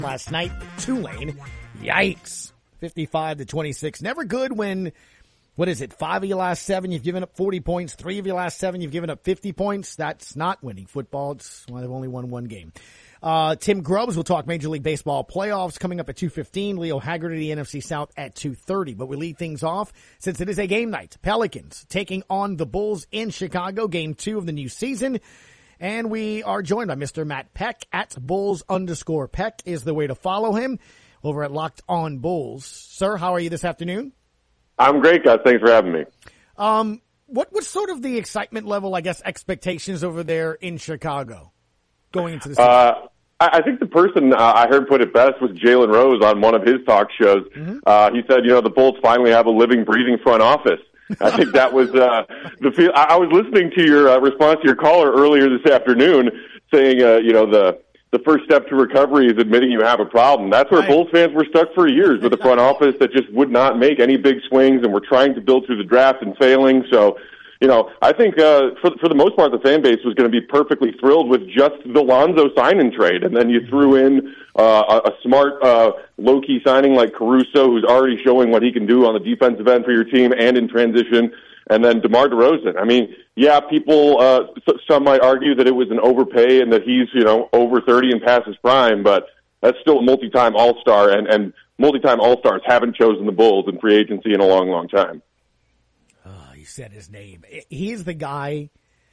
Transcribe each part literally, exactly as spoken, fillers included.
last night, Tulane. Yikes. fifty-five to twenty-six. Never good when, what is it, five of your last seven, you've given up forty points. Three of your last seven, you've given up fifty points. That's not winning football. It's why they've only won one game. Uh, Tim Grubbs will talk Major League Baseball playoffs coming up at two fifteen. Leo Haggerty, the N F C South at two thirty. But we lead things off since it is a game night. Pelicans taking on the Bulls in Chicago, game two of the new season. And we are joined by Mister Matt Peck at Bulls underscore Peck is the way to follow him over at Locked On Bulls. Sir, how are you this afternoon? I'm great, guys. Thanks for having me. Um, what was sort of the excitement level, I guess, expectations over there in Chicago going into the season? Uh, I think the person uh, I heard put it best was Jalen Rose on one of his talk shows. Mm-hmm. Uh, he said, you know, the Bulls finally have a living, breathing front office. I think that was uh, the feel. I was listening to your uh, response to your caller earlier this afternoon saying, uh, you know, the the first step to recovery is admitting you have a problem. That's where right. Bulls fans were stuck for years with a front office that just would not make any big swings and were trying to build through the draft and failing. So, you know, I think uh, for, for the most part, the fan base was going to be perfectly thrilled with just the Lonzo sign-in trade. And then you threw in uh, a, a smart, uh, low-key signing like Caruso, who's already showing what he can do on the defensive end for your team and in transition. And then DeMar DeRozan. I mean, yeah, people, uh, some might argue that it was an overpay and that he's, you know, over thirty and past his prime, but that's still a multi-time All-Star, and, and multi-time All-Stars haven't chosen the Bulls in free agency in a long, long time. Oh, you said his name. He's the guy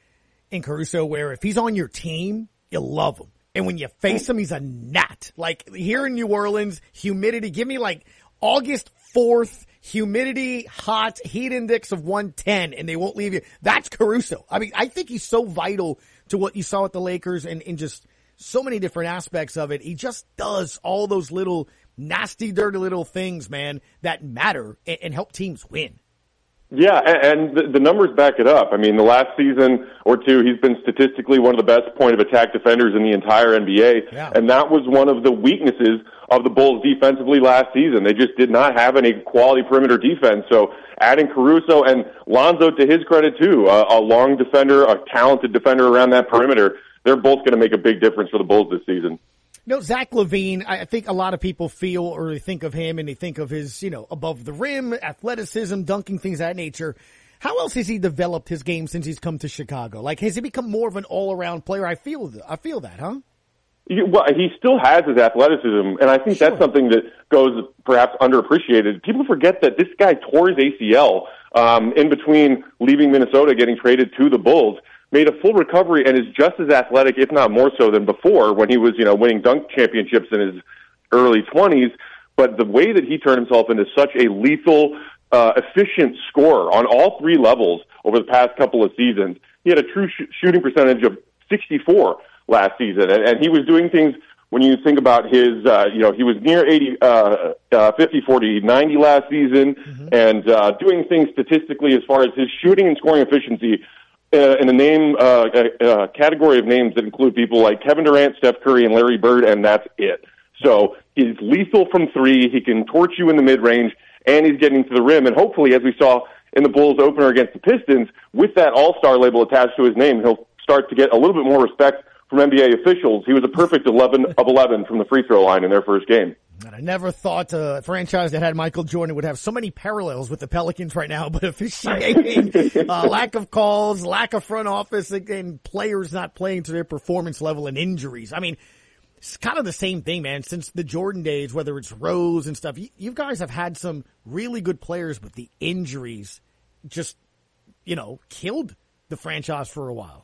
in Caruso where if he's on your team, you love him. And when you face him, he's a gnat. Like here in New Orleans, humidity, give me like August fourth, humidity, hot, heat index of one ten, and they won't leave you. That's Caruso. I mean, I think he's so vital to what you saw at the Lakers and, and just so many different aspects of it. He just does all those little nasty, dirty little things, man, that matter and, and help teams win. Yeah, and the, the numbers back it up. I mean, the last season or two, he's been statistically one of the best point-of-attack defenders in the entire N B A, yeah. And that was one of the weaknesses of the Bulls defensively last season. They just did not have any quality perimeter defense, so adding Caruso and Lonzo, to his credit, too, a, a long defender, a talented defender around that perimeter, they're both going to make a big difference for the Bulls this season. You know, Zach LaVine, I think a lot of people feel or they think of him and they think of his, you know, above the rim, athleticism, dunking, things of that nature. How else has he developed his game since he's come to Chicago? Like, has he become more of an all-around player? I feel, I feel that, huh? Well, he still has his athleticism, and I think sure. that's something that goes perhaps underappreciated. People forget that this guy tore his A C L um, in between leaving Minnesota, getting traded to the Bulls, made a full recovery, and is just as athletic, if not more so, than before when he was, you know, winning dunk championships in his early twenties. But the way that he turned himself into such a lethal, uh, efficient scorer on all three levels over the past couple of seasons, he had a true sh- shooting percentage of sixty-four last season, and, and he was doing things. When you think about his, uh, you know, he was near eighty, uh, uh, fifty, forty, ninety last season, mm-hmm. and uh, doing things statistically as far as his shooting and scoring efficiency. Uh, in a name, uh, a, a category of names that include people like Kevin Durant, Steph Curry, and Larry Bird, and that's it. So he's lethal from three. He can torch you in the mid-range, and he's getting to the rim. And hopefully, as we saw in the Bulls opener against the Pistons, with that all-star label attached to his name, he'll start to get a little bit more respect from N B A officials. He was a perfect eleven of eleven from the free throw line in their first game. And I never thought a franchise that had Michael Jordan would have so many parallels with the Pelicans right now, but officiating, uh, lack of calls, lack of front office, and players not playing to their performance level and injuries. I mean, it's kind of the same thing, man, since the Jordan days, whether it's Rose and stuff. You, you guys have had some really good players, but the injuries just, you know, killed the franchise for a while.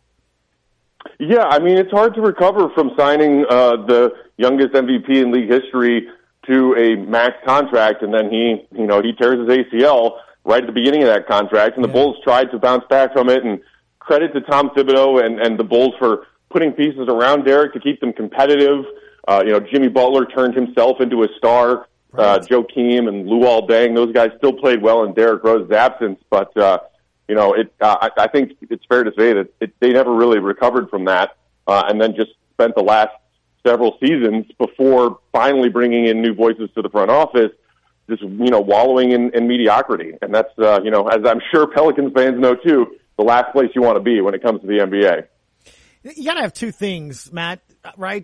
Yeah, I mean, it's hard to recover from signing uh, the youngest M V P in league history to a max contract, and then he, you know, he tears his A C L right at the beginning of that contract, and the yeah. Bulls tried to bounce back from it, and credit to Tom Thibodeau and, and the Bulls for putting pieces around Derek to keep them competitive. Uh, you know, Jimmy Butler turned himself into a star. Right. Uh, Joe Keem and Luol Deng, those guys still played well in Derrick Rose's absence, but, uh, you know, it, uh, I, I think it's fair to say that it, they never really recovered from that, uh, and then just spent the last several seasons before finally bringing in new voices to the front office, just, you know, wallowing in, in mediocrity. And that's, uh, you know, as I'm sure Pelicans fans know too, the last place you want to be when it comes to the N B A. You got to have two things, Matt, right? Uh,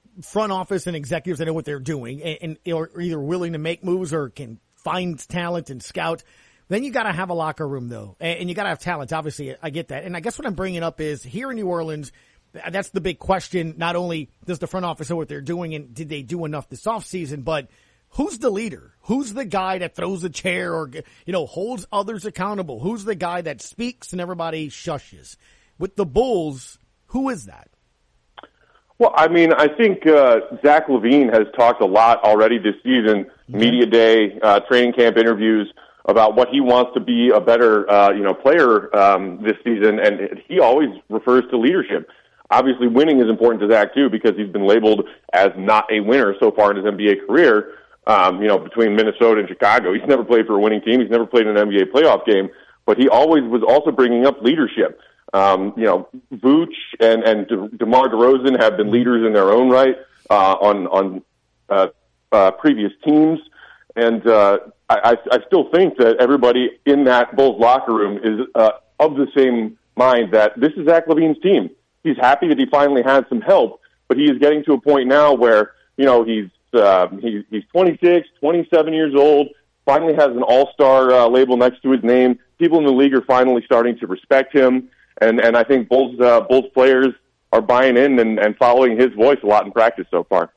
front office and executives that know what they're doing and, and are either willing to make moves or can find talent and scout. Then you got to have a locker room, though, and, and you got to have talent. Obviously, I get that. And I guess what I'm bringing up is here in New Orleans, that's the big question. Not only does the front office know what they're doing and did they do enough this offseason, but who's the leader? Who's the guy that throws a chair or, you know, holds others accountable? Who's the guy that speaks and everybody shushes? With the Bulls, who is that? Well, I mean, I think uh, Zach LaVine has talked a lot already this season, mm-hmm. media day, uh, training camp interviews, about what he wants to be a better, uh, you know, player um, this season, and he always refers to leadership. Obviously, winning is important to Zach, too, because he's been labeled as not a winner so far in his N B A career, um, you know, between Minnesota and Chicago. He's never played for a winning team. He's never played in an N B A playoff game, but he always was also bringing up leadership. Um, you know, Vooch and, and De- DeMar DeRozan have been leaders in their own right uh, on, on uh, uh, previous teams, and uh, I, I still think that everybody in that Bulls locker room is uh, of the same mind that this is Zach LaVine's team. He's happy that he finally had some help, but he is getting to a point now where, you know, he's uh, he, he's twenty-six, twenty-seven years old, finally has an all-star uh, label next to his name. People in the league are finally starting to respect him, and, and I think Bulls, uh, Bulls players are buying in and, and following his voice a lot in practice so far.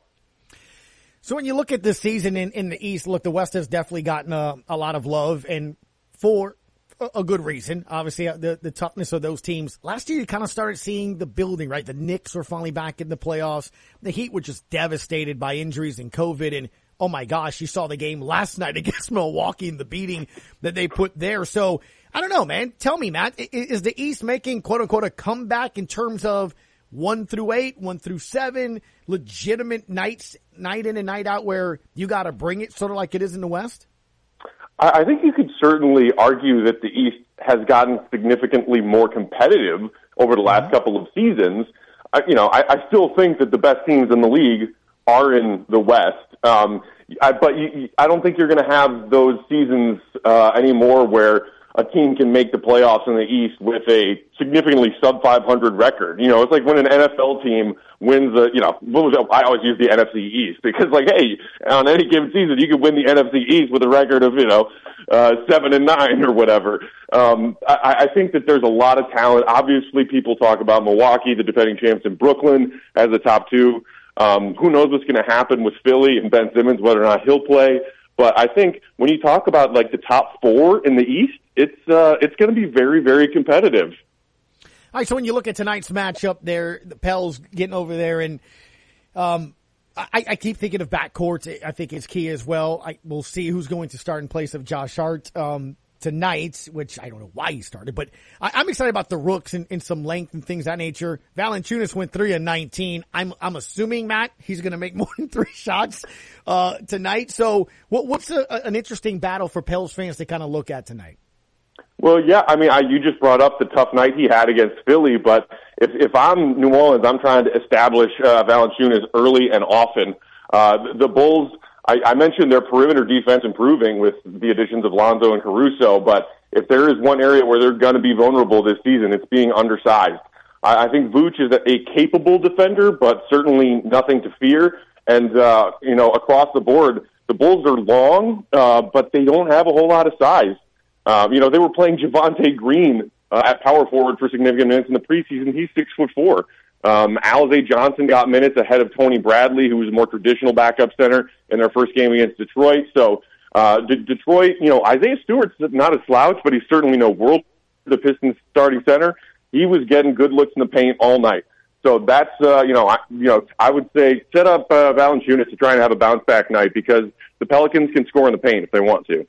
So when you look at this season in, in the East, look, the West has definitely gotten a, a lot of love, and for a, a good reason. Obviously, the, the toughness of those teams. Last year, you kind of started seeing the building, right? The Knicks were finally back in the playoffs. The Heat were just devastated by injuries and COVID, and oh my gosh, you saw the game last night against Milwaukee and the beating that they put there. So I don't know, man. Tell me, Matt, is the East making, quote-unquote, a comeback in terms of one through eight, one through seven, legitimate nights, night in and night out where you got to bring it, sort of like it is in the West? I think you could certainly argue that the East has gotten significantly more competitive over the last mm-hmm. couple of seasons. I, you know, I, I still think that the best teams in the league are in the West, um, I, but you, I don't think you're going to have those seasons uh, anymore where a team can make the playoffs in the East with a significantly sub five hundred record. You know, it's like when an N F L team wins a, you know, what was it? I always use the N F C East because, like, hey, on any given season, you could win the N F C East with a record of, you know, uh, seven and nine or whatever. Um, I, I think that there's a lot of talent. Obviously, people talk about Milwaukee, the defending champs in Brooklyn, as the top two. Um, who knows what's going to happen with Philly and Ben Simmons, whether or not he'll play. But I think when you talk about, like, the top four in the East, it's uh, it's going to be very, very competitive. All right, so when you look at tonight's matchup there, the Pels getting over there, and um, I, I keep thinking of backcourts. I think it's key as well. I, we'll see who's going to start in place of Josh Hart um, tonight, which I don't know why he started, but I, I'm excited about the rooks and, and some length and things of that nature. Valanciunas went three and nineteen. I'm I'm assuming, Matt, he's going to make more than three shots uh, tonight. So what, what's a, an interesting battle for Pels fans to kind of look at tonight? Well, yeah, I mean, I, you just brought up the tough night he had against Philly, but if, if I'm New Orleans, I'm trying to establish uh, Valanciunas early and often. Uh, the, the Bulls, I, I mentioned their perimeter defense improving with the additions of Lonzo and Caruso, but if there is one area where they're going to be vulnerable this season, it's being undersized. I, I think Vooch is a, a capable defender, but certainly nothing to fear. And, uh, you know, across the board, the Bulls are long, uh, but they don't have a whole lot of size. Um, you know, they were playing Javonte Green uh, at power forward for significant minutes in the preseason. He's six foot four. Um, Alize Johnson got minutes ahead of Tony Bradley, who was a more traditional backup center in their first game against Detroit. So, uh, D- Detroit, you know, Isaiah Stewart's not a slouch, but he's certainly no world. The Pistons starting center, he was getting good looks in the paint all night. So that's, uh, you know, I, you know, I would say set up uh, Valanciunas to try and have a bounce back night because the Pelicans can score in the paint if they want to.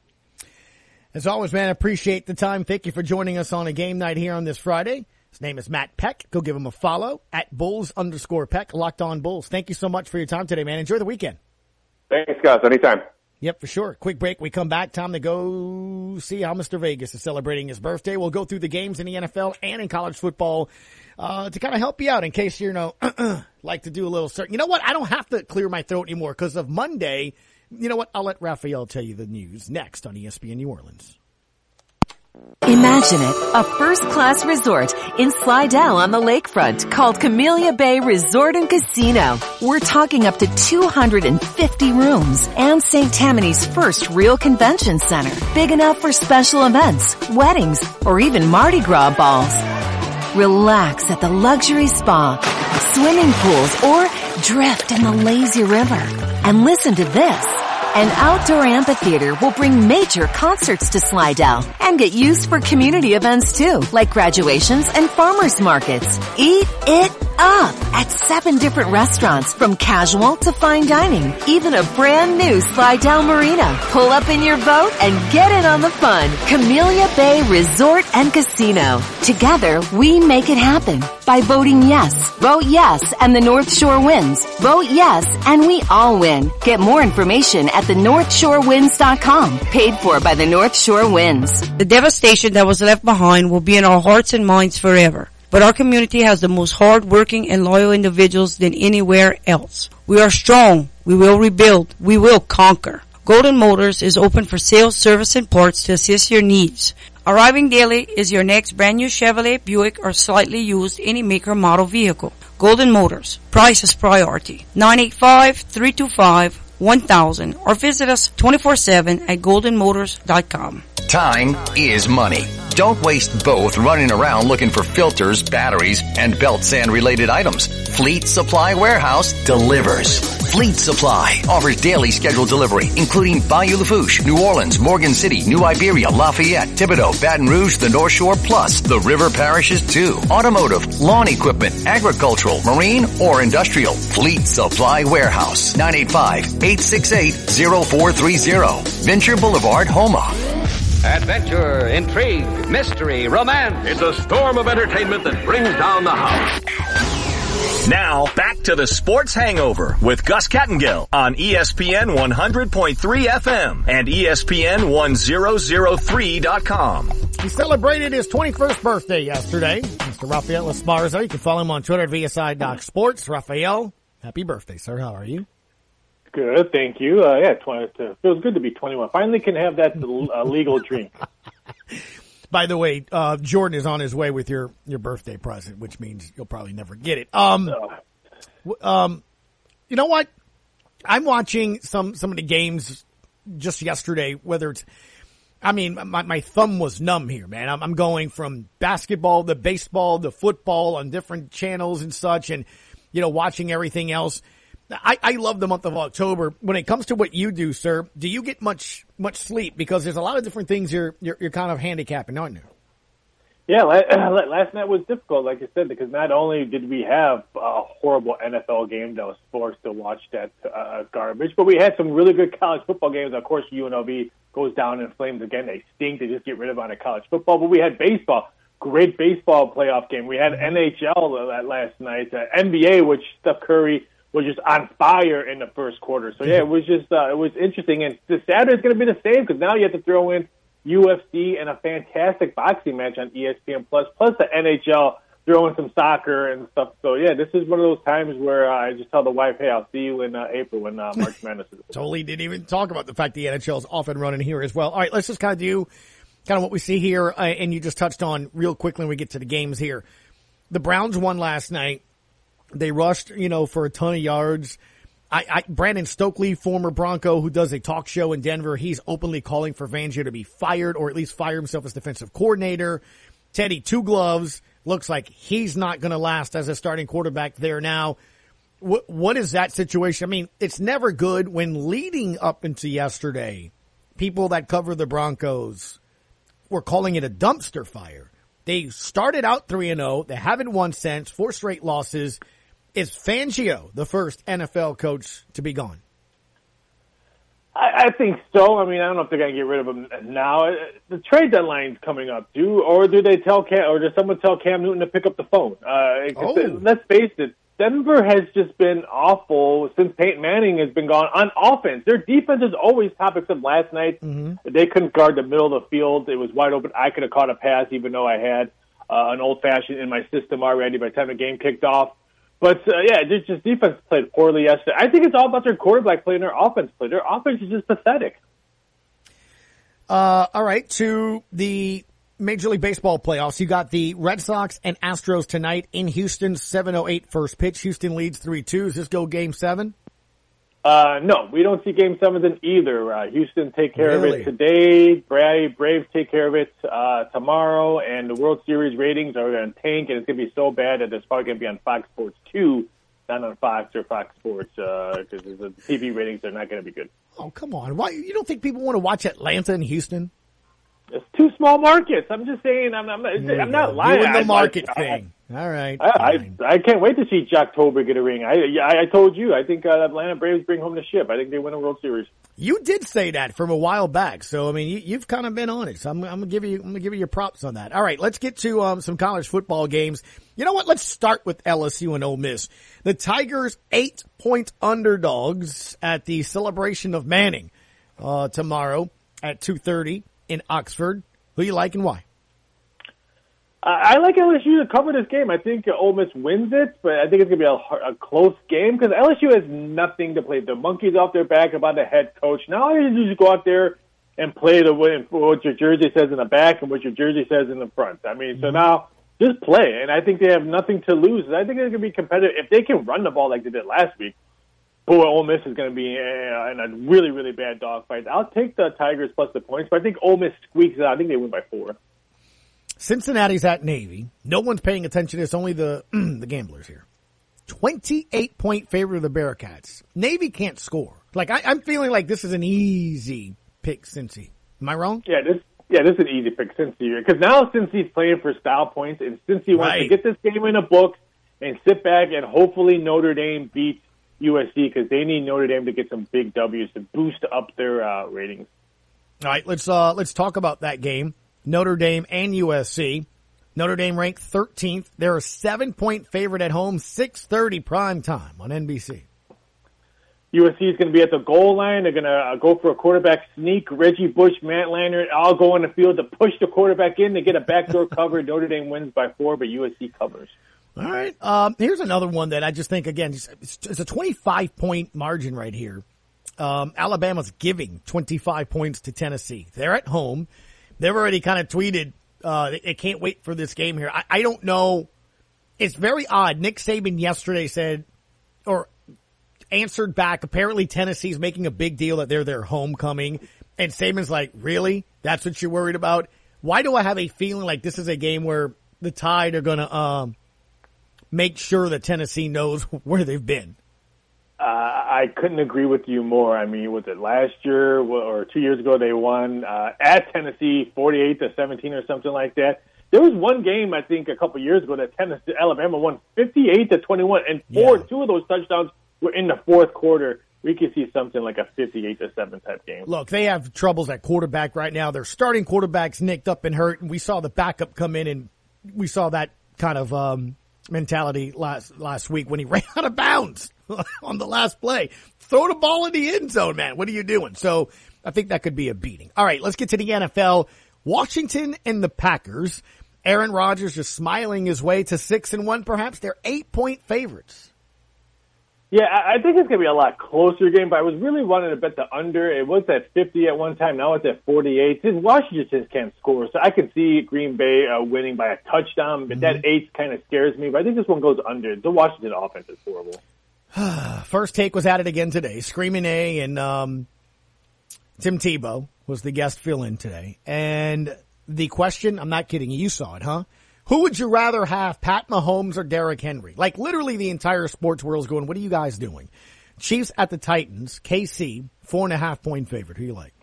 As always, man, I appreciate the time. Thank you for joining us on a game night here on this Friday. His name is Matt Peck. Go give him a follow at Bulls underscore Peck, Locked On Bulls. Thank you so much for your time today, man. Enjoy the weekend. Thanks, guys. Anytime. Yep, for sure. Quick break. We come back. Time to go see how Mister Vegas is celebrating his birthday. We'll go through the games in the N F L and in college football uh, to kind of help you out in case you know like to do a little certain. You know what? I don't have to clear my throat anymore because of Monday. You know what? I'll let Raphael tell you the news next on E S P N New Orleans. Imagine it, a first-class resort in Slidell on the lakefront called Camellia Bay Resort and Casino. We're talking up to two hundred fifty rooms and Saint Tammany's first real convention center. Big enough for special events, weddings, or even Mardi Gras balls. Relax at the luxury spa, swimming pools, or drift in the lazy river. And listen to this. An outdoor amphitheater will bring major concerts to Slidell and get used for community events too, like graduations and farmers markets. Eat it up at seven different restaurants, from casual to fine dining. Even a brand new Slidell Marina. Pull up in your boat and get in on the fun. Camellia Bay Resort and Casino. Together, we make it happen by voting yes. Vote yes and the North Shore wins. Vote yes and we all win. Get more information at the north shore wins dot com. Paid for by the North Shore Winds. The devastation that was left behind will be in our hearts and minds forever. But our community has the most hard-working and loyal individuals than anywhere else. We are strong. We will rebuild. We will conquer. Golden Motors is open for sales, service, and parts to assist your needs. Arriving daily is your next brand new Chevrolet, Buick, or slightly used any maker model vehicle. Golden Motors. Price is priority. nine eight five, three two five, one thousand or visit us twenty-four seven at golden motors dot com. Time is money. Don't waste both running around looking for filters, batteries, and belt sand related items. Fleet Supply Warehouse delivers. Fleet Supply offers daily scheduled delivery, including Bayou Lafourche, New Orleans, Morgan City, New Iberia, Lafayette, Thibodaux, Baton Rouge, the North Shore, plus the river parishes too. Automotive, lawn equipment, agricultural, marine, or industrial. Fleet Supply Warehouse, nine eight five, eight six eight, zero four three zero. Venture Boulevard, Homa. Adventure, intrigue, mystery, romance. It's a storm of entertainment that brings down the house. Now, back to the Sports Hangover with Gus Kattengill on E S P N one hundred point three F M and E S P N one thousand three dot com. He celebrated his twenty-first birthday yesterday, Mister Rafael Esparza. You can follow him on Twitter at V S I Doc Sports. Rafael, happy birthday, sir. How are you? Good, thank you. Uh, yeah, twenty, it feels good to be twenty-one. Finally can have that uh, legal drink. By the way, uh, Jordan is on his way with your, your birthday present, which means you'll probably never get it. Um, um, you know what? I'm watching some, some of the games just yesterday, whether it's, I mean, my, my thumb was numb here, man. I'm, I'm going from basketball to baseball to football on different channels and such, and, you know, watching everything else. I, I love the month of October. When it comes to what you do, sir, do you get much much sleep? Because there's a lot of different things you're you're, you're kind of handicapping, aren't you? Yeah, last night was difficult, like I said, because not only did we have a horrible N F L game that was forced to watch that uh, garbage, but we had some really good college football games. Of course, U N L V goes down in flames again. They stink to just get rid of on a college football. But we had baseball, great baseball playoff game. We had N H L last night, uh, N B A, which Steph Curry was just on fire in the first quarter. So, yeah, it was just uh, it was interesting. And the Saturday's going to be the same because now you have to throw in U F C and a fantastic boxing match on E S P N Plus, plus the N H L, throwing some soccer and stuff. So, yeah, this is one of those times where uh, I just tell the wife, hey, I'll see you in uh, April when uh, March Madness is. Totally didn't even talk about the fact the N H L is off and running here as well. All right, let's just kind of do kind of what we see here, uh, and you just touched on real quickly when we get to the games here. The Browns won last night. They rushed, you know, for a ton of yards. I, I, Brandon Stokely, former Bronco, who does a talk show in Denver, he's openly calling for Fangio to be fired or at least fire himself as defensive coordinator. Teddy Two Gloves looks like he's not going to last as a starting quarterback there now. What, what is that situation? I mean, it's never good when leading up into yesterday, people that cover the Broncos were calling it a dumpster fire. They started out three and oh. They haven't won since, four straight losses. Is Fangio the first N F L coach to be gone? I, I think so. I mean, I don't know if they're going to get rid of him now. The trade deadline's coming up, do or do they tell Cam, or does someone tell Cam Newton to pick up the phone? Uh, oh. Let's face it, Denver has just been awful since Peyton Manning has been gone on offense. Their defense is always top, except last night. Mm-hmm. They couldn't guard the middle of the field. It was wide open. I could have caught a pass, even though I had uh, an old-fashioned in my system already by the time the game kicked off. But, uh, yeah, just, just defense played poorly yesterday. I think it's all about their quarterback play and their offense play. Their offense is just pathetic. Uh, all right, to the Major League Baseball playoffs. You got the Red Sox and Astros tonight in Houston, seven oh eight first pitch. Houston leads three two. Does this go game seven? Uh, no, we don't see game seven in either. Uh, Houston take care Really? of it today. Bra- Braves take care of it uh, tomorrow. And the World Series ratings are going to tank, and it's going to be so bad that it's probably going to be on Fox Sports two, not on Fox or Fox Sports, because uh, the T V ratings are not going to be good. Oh, come on. Why? You don't think people want to watch Atlanta and Houston? It's two small markets. I'm just saying. I'm, I'm, I'm not lying. Doing the I- market I- thing. All right. I, I fine. I can't wait to see Jocktober get a ring. I I, I told you. I think uh, Atlanta Braves bring home the ship. I think they win a World Series. You did say that from a while back, so I mean, you, you've kind of been on it. So I'm, I'm gonna give you, I'm gonna give you your props on that. All right, let's get to um, some college football games. You know what? Let's start with L S U and Ole Miss. The Tigers eight point underdogs at the Celebration of Manning uh, tomorrow at two thirty in Oxford. Who you like and why? I like L S U to cover this game. I think Ole Miss wins it, but I think it's going to be a, a close game because L S U has nothing to play. The monkey's off their back about the head coach. Now you just go out there and play the way what your jersey says in the back and what your jersey says in the front. I mean, so now just play, and I think they have nothing to lose. I think it's going to be competitive. If they can run the ball like they did last week, boy, Ole Miss is going to be uh, in a really, really bad dogfight. I'll take the Tigers plus the points, but I think Ole Miss squeaks it out. I think they win by four. Cincinnati's at Navy. No one's paying attention. It's only the the gamblers here. twenty-eight point favorite of the Bearcats. Navy can't score. Like I, I'm feeling like this is an easy pick, Cincy. Am I wrong? Yeah, this yeah, this is an easy pick, Cincy, because now Cincy's playing for style points, and Cincy wants Right. to get this game in a book and sit back and hopefully Notre Dame beats U S C because they need Notre Dame to get some big W's to boost up their uh, ratings. All right, let's uh let's talk about that game. Notre Dame and U S C. Notre Dame ranked thirteenth. They're a seven-point favorite at home, six thirty prime time on N B C. U S C is going to be at the goal line. They're going to uh, go for a quarterback sneak. Reggie Bush, Matt Leinart, all go on the field to push the quarterback in to get a backdoor cover. Notre Dame wins by four, but U S C covers. All right. Um, here's another one that I just think, again, it's, it's a twenty-five point margin right here. Um, Alabama's giving twenty-five points to Tennessee. They're at home. They've already kind of tweeted, uh, they, they can't wait for this game here. I, I don't know. It's very odd. Nick Saban yesterday said, or answered back, apparently Tennessee's making a big deal that they're their homecoming. And Saban's like, really? That's what you're worried about? Why do I have a feeling like this is a game where the Tide are going to, um, make sure that Tennessee knows where they've been? Uh, I couldn't agree with you more. I mean, was it last year or two years ago they won uh, at Tennessee forty-eight to seventeen or something like that? There was one game, I think, a couple of years ago that Tennessee, Alabama won fifty-eight to twenty-one, and four, Yeah. two of those touchdowns were in the fourth quarter. We could see something like a fifty-eight to seven type game. Look, they have troubles at quarterback right now. Their starting quarterback's nicked up and hurt, and we saw the backup come in, and we saw that kind of um, mentality last last week when he ran out of bounds on the last play. Throw the ball in the end zone, man. What are you doing? So I think that could be a beating. All right, let's get to the N F L. Washington and the Packers. Aaron Rodgers just smiling his way to six and one, perhaps. They're eight-point favorites. Yeah, I I think it's going to be a lot closer game, but I was really wanting to bet the under. It was at fifty at one time. Now it's at forty-eight. This Washington just can't score, so I can see Green Bay uh, winning by a touchdown, but Mm-hmm. that eight kind of scares me. But I think this one goes under. The Washington offense is horrible. First Take was at it again today. Screaming A and um, Tim Tebow was the guest fill-in today. And the question, I'm not kidding you, you saw it, huh? Who would you rather have, Pat Mahomes or Derrick Henry? Like literally the entire sports world is going, what are you guys doing? Chiefs at the Titans, K C, four and a half point favorite. Who you like?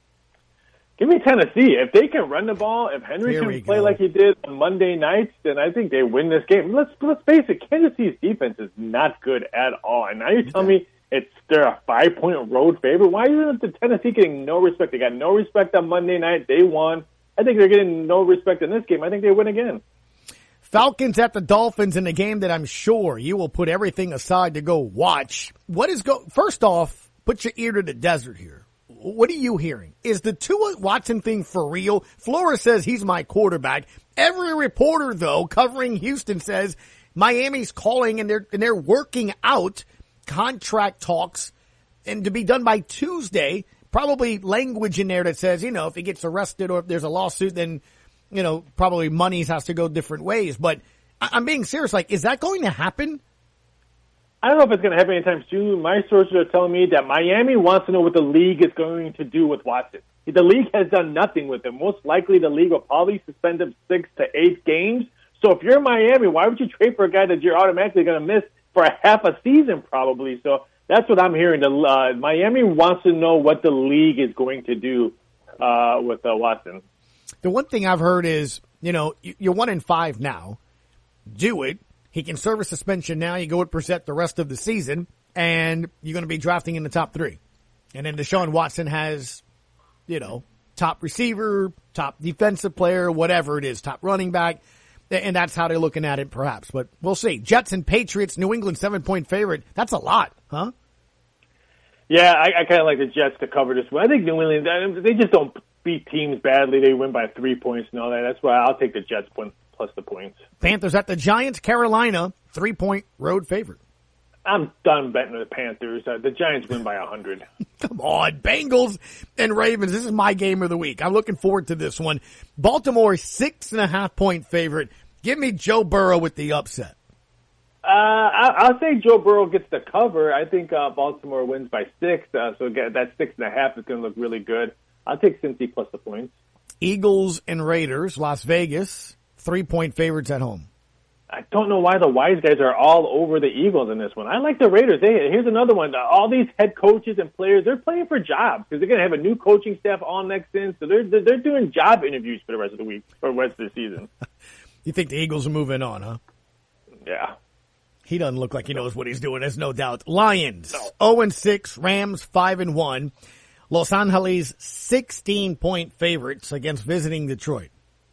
Give me Tennessee. If they can run the ball, if Henry Here we can play go. like he did on Monday nights, then I think they win this game. Let's let's face it, Kansas City's defense is not good at all. And now you're telling me it's they're a five point road favorite. Why isn't the Tennessee getting no respect? They got no respect on Monday night. They won. I think they're getting no respect in this game. I think they win again. Falcons at the Dolphins in a game that I'm sure you will put everything aside to go watch. What is go? First off, put your ear to the desert here. What are you hearing? Is the Tua Watson thing for real? Flores says he's my quarterback. Every reporter, though, covering Houston says Miami's calling and they're and they're working out contract talks and to be done by Tuesday. Probably language in there that says, you know, if he gets arrested or if there's a lawsuit, then you know, probably monies has to go different ways. But I- I'm being serious. Like, is that going to happen? I don't know if it's going to happen anytime soon. My sources are telling me that Miami wants to know what the league is going to do with Watson. The league has done nothing with him. Most likely the league will probably suspend him six to eight games. So if you're Miami, why would you trade for a guy that you're automatically going to miss for a half a season probably? So that's what I'm hearing. The, uh, Miami wants to know what the league is going to do uh, with uh, Watson. The one thing I've heard is, you know, you're one in five now. Do it. He can serve a suspension now. You go with Brissett the rest of the season, and you're going to be drafting in the top three. And then Deshaun Watson has, you know, top receiver, top defensive player, whatever it is, top running back. And that's how they're looking at it, perhaps. But we'll see. Jets and Patriots, New England seven-point favorite. That's a lot, huh? Yeah, I, I kind of like the Jets to cover this one. I think New England, they just don't beat teams badly. They win by three points and all that. That's why I'll take the Jets win plus the points. Panthers at the Giants, Carolina, three-point road favorite. I'm done betting with the Panthers. Uh, the Giants win by one hundred. Come on, Bengals and Ravens. This is my game of the week. I'm looking forward to this one. Baltimore, six and a half point favorite. Give me Joe Burrow with the upset. Uh, I, I'll say Joe Burrow gets the cover. I think uh, Baltimore wins by six, uh, so that six and a half is going to look really good. I'll take Cincy plus the points. Eagles and Raiders, Las Vegas, three-point favorites at home. I don't know why the wise guys are all over the Eagles in this one. I like the Raiders. They, here's another one. All these head coaches and players, they're playing for jobs because they're going to have a new coaching staff all next in. So they're they're doing job interviews for the rest of the week or the rest of the season. You think the Eagles are moving on, huh? Yeah. He doesn't look like he knows what he's doing. There's no doubt. Lions, zero and six. Rams, five and one. Los Angeles, sixteen-point favorites against visiting Detroit.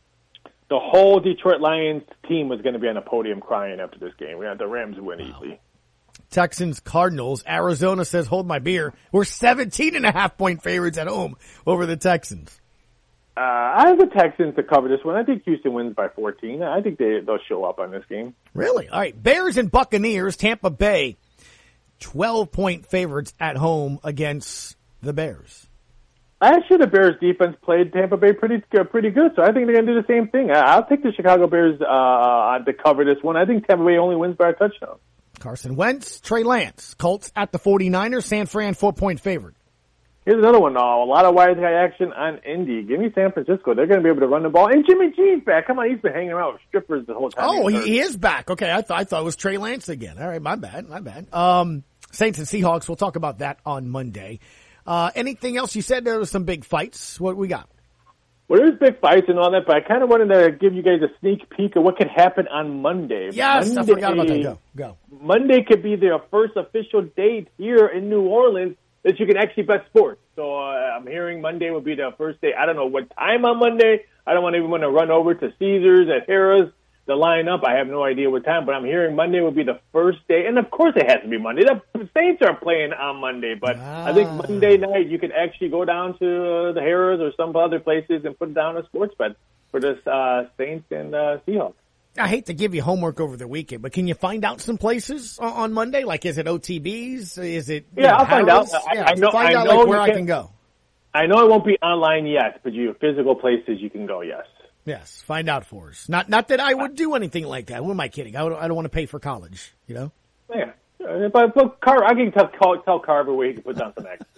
The whole Detroit Lions team was going to be on a podium crying after this game. We had the Rams win wow. easily. Texans, Cardinals. Arizona says, hold my beer. We're seventeen and a half point favorites at home over the Texans. Uh, I have the Texans to cover this one. I think Houston wins by fourteen. I think they, they'll show up on this game. Really? All right. Bears and Buccaneers, Tampa Bay, twelve-point favorites at home against the Bears. Actually, the Bears defense played Tampa Bay pretty pretty good, so I think they're going to do the same thing. I'll take the Chicago Bears uh, to cover this one. I think Tampa Bay only wins by a touchdown. Carson Wentz, Trey Lance, Colts at the 49ers, San Fran four-point favorite. Here's another one, though. A lot of wide guy action on Indy. Give me San Francisco. They're going to be able to run the ball. And Jimmy G's back. Come on, he's been hanging around with strippers the whole time. Oh, he, he is back. Okay, I, th- I thought it was Trey Lance again. All right, my bad, my bad. Um, Saints and Seahawks, we'll talk about that on Monday. Uh, anything else? You said there was some big fights. What we got? Well, there's big fights and all that, but I kind of wanted to give you guys a sneak peek of what could happen on Monday. Yes, Monday, I forgot about that. Go, go. Monday could be their first official date here in New Orleans that you can actually bet sports. So uh, I'm hearing Monday will be the first day. I don't know what time on Monday. I don't want even want to run over to Caesars at Harrah's to line up. I have no idea what time, but I'm hearing Monday will be the first day. And, of course, it has to be Monday. The Saints are playing on Monday, but ah. I think Monday night you could actually go down to uh, the Harrah's or some other places and put down a sports bet for the uh, Saints and uh, Seahawks. I hate to give you homework over the weekend, but can you find out some places on Monday? Like, is it O T Bs? Is it? Yeah, know, I'll find out. I, yeah, I know. Find I out know like, where I can, can go. I know it won't be online yet, but you physical places you can go. Yes. Yes, find out for us. Not, not that I would do anything like that. Who am I kidding? I, would, I don't want to pay for college. You know. Yeah, but, but Car- I can tell, tell Carver where he can put down some X.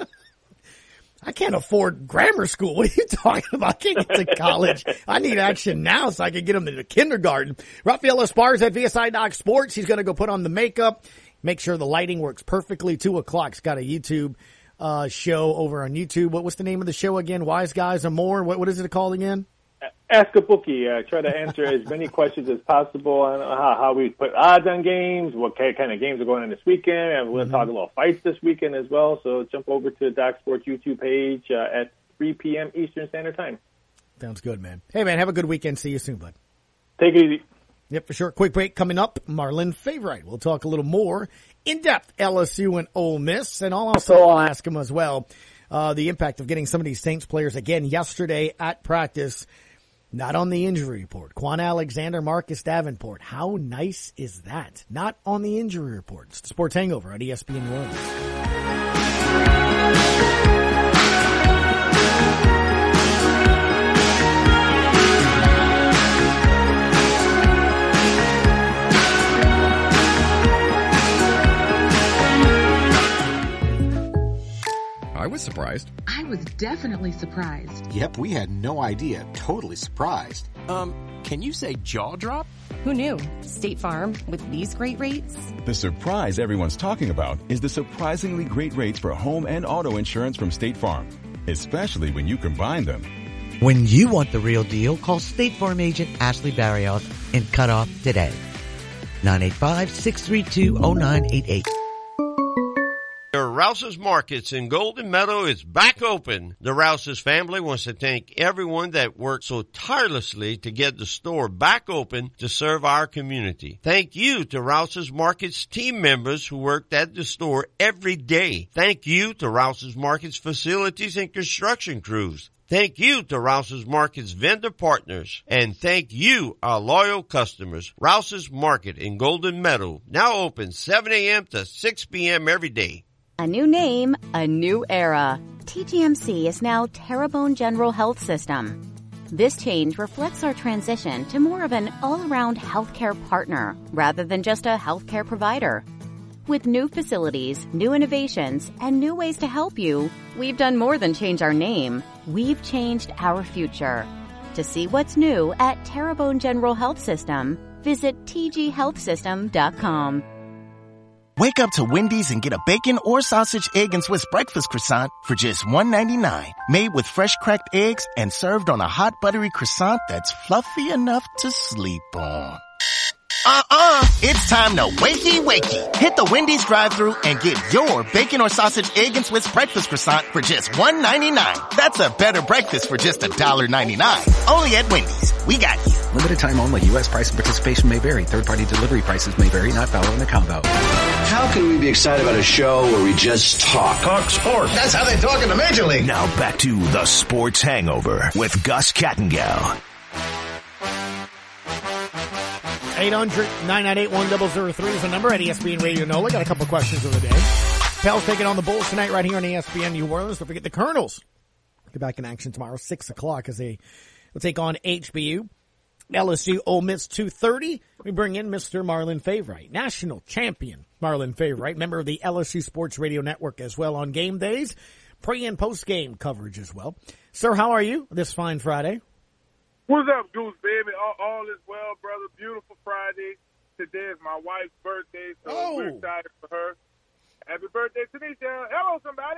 I can't afford grammar school. What are you talking about? I can't get to college. I need action now so I can get him to the kindergarten. Rafael Esparza at V S I Doc Sports. He's going to go put on the makeup, make sure the lighting works perfectly. Two o'clock. He's got a YouTube uh, show over on YouTube. What, what's the name of the show again? Wise Guys or More? What, what is it called again? Ask a Bookie. Uh, try to answer as many questions as possible on how, how we put odds on games, what kind of games are going on this weekend, and we'll mm-hmm. talk a little fights this weekend as well. So jump over to the Doc Sports YouTube page uh, at three p.m. Eastern Standard Time. Sounds good, man. Hey, man, have a good weekend. See you soon, bud. Take it easy. Yep, for sure. Quick break coming up. Marlon Favorite. We'll talk a little more in-depth L S U and Ole Miss, and I'll also I'll ask him as well uh, the impact of getting some of these Saints players again yesterday at practice. Not on the injury report. Quan Alexander, Marcus Davenport. How nice is that? Not on the injury report. It's the Sports Hangover at E S P N New Orleans. surprised. I was definitely surprised. Yep, we had no idea. Totally surprised. Um, can you say jaw drop? Who knew? State Farm, with these great rates. The surprise everyone's talking about is the surprisingly great rates for home and auto insurance from State Farm, especially when you combine them. When you want the real deal, call State Farm agent Ashley Barrios in Cutoff today. nine eight five, six three two, zero nine eight eight. Rouse's Markets in Golden Meadow is back open. The Rouse's family wants to thank everyone that worked so tirelessly to get the store back open to serve our community. Thank you to Rouse's Markets team members who worked at the store every day. Thank you to Rouse's Markets facilities and construction crews. Thank you to Rouse's Market's vendor partners. And thank you, our loyal customers. Rouse's Market in Golden Meadow, now open seven a.m. to six p.m. every day. A new name, a new era. T G M C is now Terrebonne General Health System. This change reflects our transition to more of an all-around healthcare partner rather than just a healthcare provider. With new facilities, new innovations, and new ways to help you, we've done more than change our name. We've changed our future. To see what's new at Terrebonne General Health System, visit t g health system dot com. Wake up to Wendy's and get a bacon or sausage, egg, and Swiss breakfast croissant for just one ninety-nine. Made with fresh cracked eggs and served on a hot buttery croissant that's fluffy enough to sleep on. Uh-uh, it's time to wakey wakey. Hit the Wendy's drive-thru and get your bacon or sausage, egg, and Swiss breakfast croissant for just one ninety-nine. That's a better breakfast for just one ninety-nine. Only at Wendy's. We got you. Limited time only. U S price and participation may vary. Third-party delivery prices may vary. Not following the combo. How can we be excited about a show where we just talk? Talk sports. That's how they talk in the Major League. Now back to the Sports Hangover with Gus Kattengell. eight hundred, nine nine eight, one zero zero three is the number at E S P N Radio NOLA. Got a couple questions of the day. Pels taking on the Bulls tonight right here on E S P N New Orleans. Don't forget the Colonels. Get back in action tomorrow, six o'clock, as they will take on H B U. L S U Ole Miss two thirty. We bring in Mister Marlon Favorite, national champion Marlon Favorite, member of the L S U Sports Radio Network as well on game days. Pre- and post-game coverage as well. Sir, how are you this fine Friday? What's up, Goose, baby? All, all is well, brother. Beautiful Friday. Today is my wife's birthday, so oh. we're excited for her. Happy birthday, Tanisha. Hello, somebody.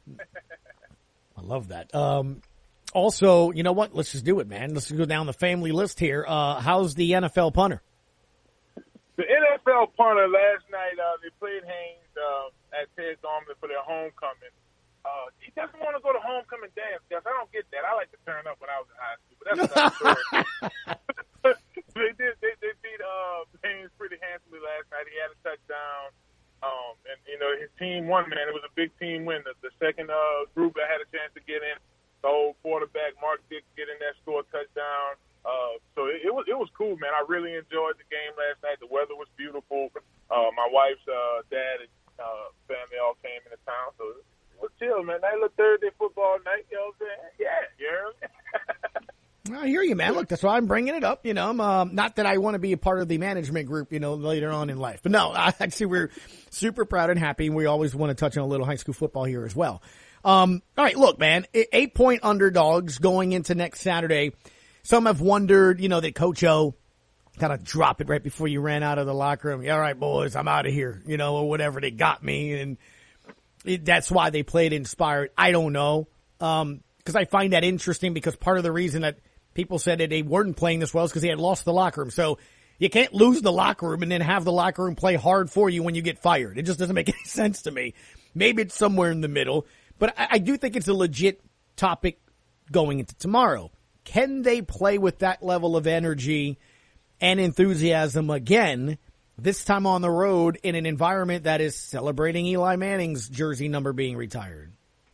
I love that. Um, also, you know what? Let's just do it, man. Let's go down the family list here. Uh, how's the N F L punter? The N F L punter last night, uh, they played Haynes uh, at Ted Garman for their homecoming. Uh, he doesn't want to go to homecoming dance, Gus. I don't get that. I like to turn up when I was in high school, but that's another story. they did. They, they beat uh, Haynes pretty handsomely last night. He had a touchdown, um, and you know his team won. Man, it was a big team win. The, the second uh, group that had a chance to get in, the old quarterback Mark Dix get in there, score a touchdown. Uh, so it, it was it was cool, man. I really enjoyed the game last night. The weather was beautiful. Uh, my wife's uh, dad and uh, family all came into town, so. Well, chill, man. Night of Thursday football night, you know what I'm saying? Yeah, you hear me? I hear you, man. Look, that's why I'm bringing it up. You know, I'm, um, not that I want to be a part of the management group, you know, later on in life. But no, I, actually, we're super proud and happy, and we always want to touch on a little high school football here as well. Um, all right, look, man, eight-point underdogs going into next Saturday. Some have wondered, you know, that Coach O kind of drop it right before you ran out of the locker room. All right, boys, I'm out of here, you know, or whatever. They got me, and that's why they played inspired. I don't know. Um, cause I find that interesting because part of the reason that people said that they weren't playing this well is because they had lost the locker room. So you can't lose the locker room and then have the locker room play hard for you when you get fired. It just doesn't make any sense to me. Maybe it's somewhere in the middle, but I, I do think it's a legit topic going into tomorrow. Can they play with that level of energy and enthusiasm again? This time on the road in an environment that is celebrating Eli Manning's jersey number being retired.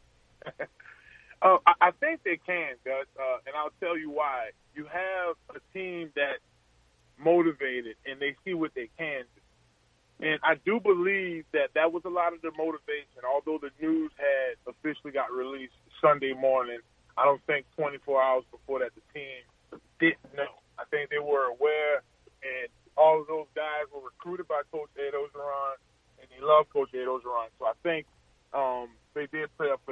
uh, I, I think they can, Gus, uh, and I'll tell you why. You have a team that's motivated, and they see what they can do. And I do believe that that was a lot of their motivation. Although the news had officially got released Sunday morning, I don't think twenty-four hours before that the team didn't know. I think they were aware, and all of those guys were recruited by Coach Ed Ogeron, and they love Coach Ed Ogeron. So I think um, they did play up for that.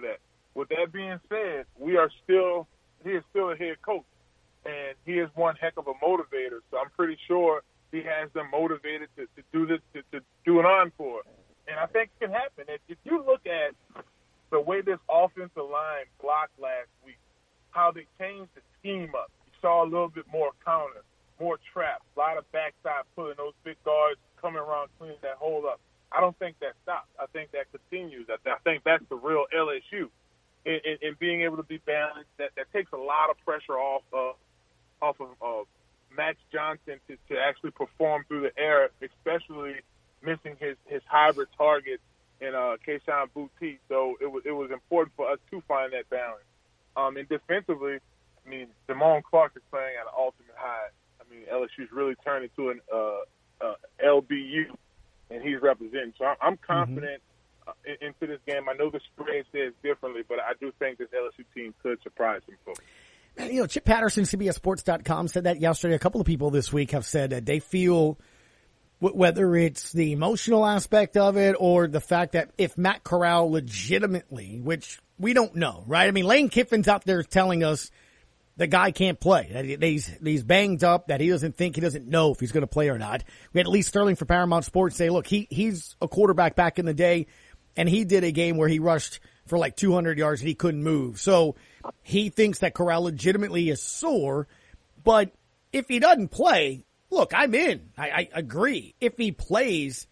With that being said, we are still he is still a head coach, and he is one heck of a motivator. So I'm pretty sure he has them motivated to, to do this, to, to do an encore. And I think it can happen. If, if you look at the way this offensive line blocked last week, how they changed the scheme up, you saw a little bit more counter, more traps, a lot of backside pulling, those big guards coming around cleaning that hole up. I don't think that stops. I think that continues. I, I think that's the real L S U. In, in, in being able to be balanced, that, that takes a lot of pressure off of off of uh, Max Johnson to, to actually perform through the air, especially missing his, his hybrid target in uh, Kayshon Boutte. So it was it was important for us to find that balance. Um, and defensively, I mean, Damone Clark is playing at an ultimate high. I mean, L S U's really turned into an uh, uh, L B U, and he's representing. So I'm, I'm confident. Mm-hmm. Uh, into this game. I know the spread says differently, but I do think this L S U team could surprise some folks. And, you know, Chip Patterson, C B S Sports dot com, said that yesterday. A couple of people this week have said that they feel, w- whether it's the emotional aspect of it or the fact that if Matt Corral legitimately, which we don't know, right? I mean, Lane Kiffin's out there telling us the guy can't play, that he's, he's banged up, that he doesn't think, he doesn't know if he's going to play or not. We had Lee Sterling for Paramount Sports say, look, he he's a quarterback back in the day, and he did a game where he rushed for like two hundred yards and he couldn't move. So he thinks that Corral legitimately is sore. But if he doesn't play, look, I'm in. I, I agree. If he plays,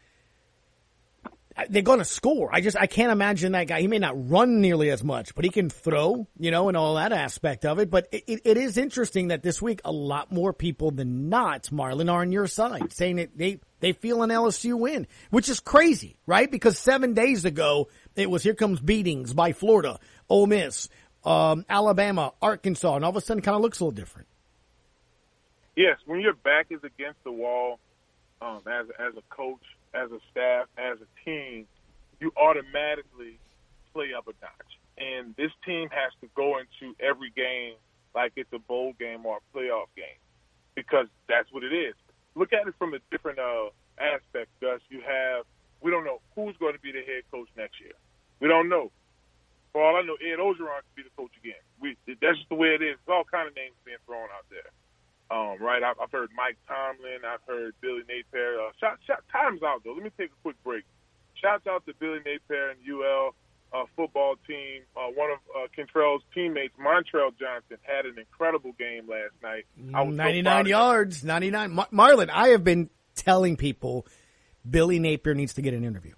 they're going to score. I just, I can't imagine that guy. He may not run nearly as much, but he can throw, you know, and all that aspect of it. But it, it, it is interesting that this week a lot more people than not, Marlon, are on your side, saying that they, they feel an L S U win, which is crazy, right? Because seven days ago, it was here comes beatings by Florida, Ole Miss, um, Alabama, Arkansas, and all of a sudden it kind of looks a little different. Yes, when your back is against the wall, um, as as a coach, as a staff, as a team, you automatically play up a notch. And this team has to go into every game like it's a bowl game or a playoff game, because that's what it is. Look at it from a different uh, aspect, Gus. You have, we don't know who's going to be the head coach next year. We don't know. For all I know, Ed Ogeron could be the coach again. We, that's just the way it is. There's all kind of names being thrown out there. Um, right, I've, I've heard Mike Tomlin. I've heard Billy Napier. Uh, shout, shout, time's out, though. Let me take a quick break. Shouts out to Billy Napier and U L uh, football team. Uh, one of uh, Kentrell's teammates, Montrell Johnson, had an incredible game last night. I was ninety-nine so yards, ninety-nine. Mar- Marlon, I have been telling people Billy Napier needs to get an interview.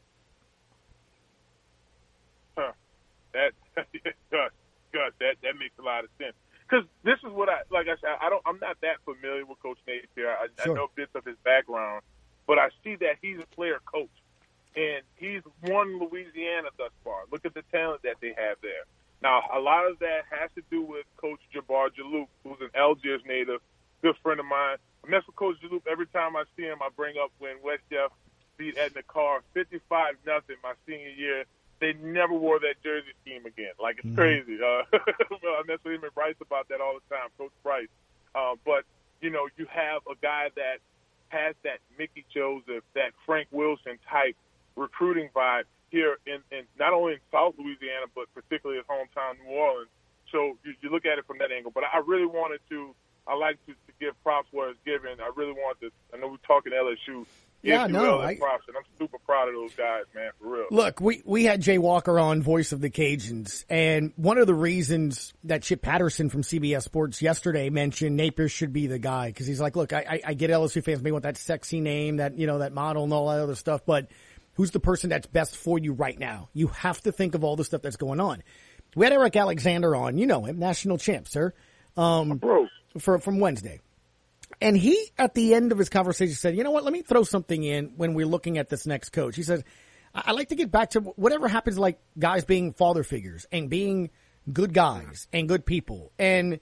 Huh. That, Gus, Gus, that, that makes a lot of sense. Because this is what I like. I said, I don't. I'm not that familiar with Coach Napier. I, sure. I know bits of his background, but I see that he's a player coach, and he's won Louisiana thus far. Look at the talent that they have there. Now, a lot of that has to do with Coach Jabbar Jaloop, who's an Algiers native, good friend of mine. I mess with Coach Jaloop every time I see him. I bring up when West Jeff beat Edna Carr fifty-five nothing my senior year. They never wore that jersey scheme again. Like, it's mm-hmm. crazy. Uh, I mess with him and Bryce about that all the time, Coach Bryce. Uh, but, you know, you have a guy that has that Mickey Joseph, that Frank Wilson type recruiting vibe here in, in not only in South Louisiana, but particularly his hometown, New Orleans. So you, you look at it from that angle. But I really wanted to, I like to, to give props where it's given. I really want to, I know we're talking L S U. Yeah, no, I, props, and I'm super proud of those guys, man, for real. Look, we, we had Jay Walker on, voice of the Cajuns, and one of the reasons that Chip Patterson from C B S Sports yesterday mentioned Napier should be the guy, because he's like, look, I, I, I get L S U fans may want that sexy name, that, you know, that model and all that other stuff, but who's the person that's best for you right now? You have to think of all the stuff that's going on. We had Eric Alexander on, you know him, national champ, sir, um, Bro. For, from Wednesday. And he, at the end of his conversation, said, you know what, let me throw something in when we're looking at this next coach. He said, I like to get back to whatever happens, like guys being father figures and being good guys and good people. And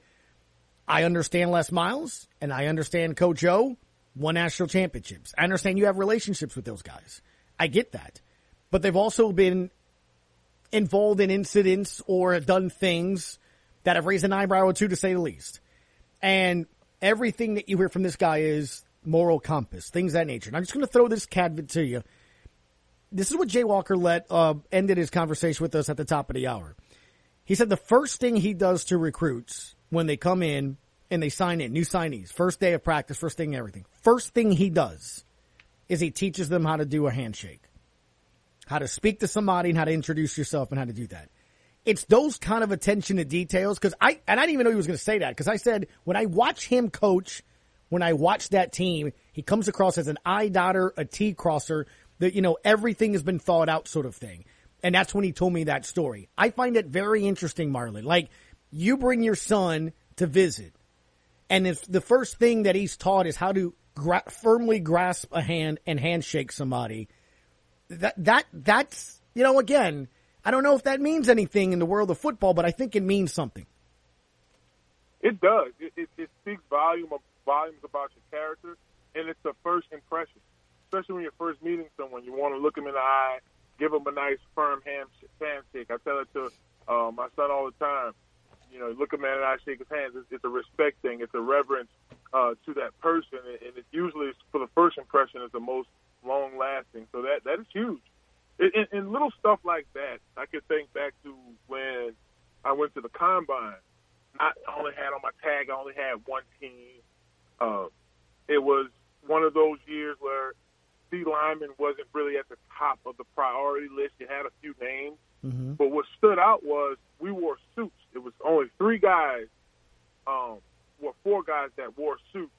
I understand Les Miles, and I understand Coach O won national championships. I understand you have relationships with those guys. I get that. But they've also been involved in incidents or done things that have raised an eyebrow or two, to say the least. And everything that you hear from this guy is moral compass, things of that nature. And I'm just going to throw this caveat to you. This is what Jay Walker let uh, ended his conversation with us at the top of the hour. He said the first thing he does to recruits when they come in and they sign in, new signees, first day of practice, first thing, everything. First thing he does is he teaches them how to do a handshake, how to speak to somebody and how to introduce yourself and how to do that. It's those kind of attention to details because I, and I didn't even know he was going to say that because I said when I watch him coach, when I watch that team, he comes across as an I dotter, a T crosser, that, you know, everything has been thought out sort of thing. And that's when he told me that story. I find it very interesting, Marlon. Like, you bring your son to visit, and if the first thing that he's taught is how to gra- firmly grasp a hand and handshake somebody, that that that's, you know, again, I don't know if that means anything in the world of football, but I think it means something. It does. It, it, it speaks volume of, volumes about your character, and it's a first impression. Especially when you're first meeting someone, you want to look them in the eye, give them a nice, firm hand, handshake. I tell it to uh, my son all the time. You know, look him in the eye, shake his hands. It's, it's a respect thing. It's a reverence uh, to that person, and, and it usually, for the first impression, is the most long-lasting. So that that is huge. And, and little stuff like that, I can think back to when I went to the Combine. I only had on my tag, I only had one team. Uh, it was one of those years where D lineman wasn't really at the top of the priority list. You had a few names. Mm-hmm. But what stood out was we wore suits. It was only three guys, um, well, four guys that wore suits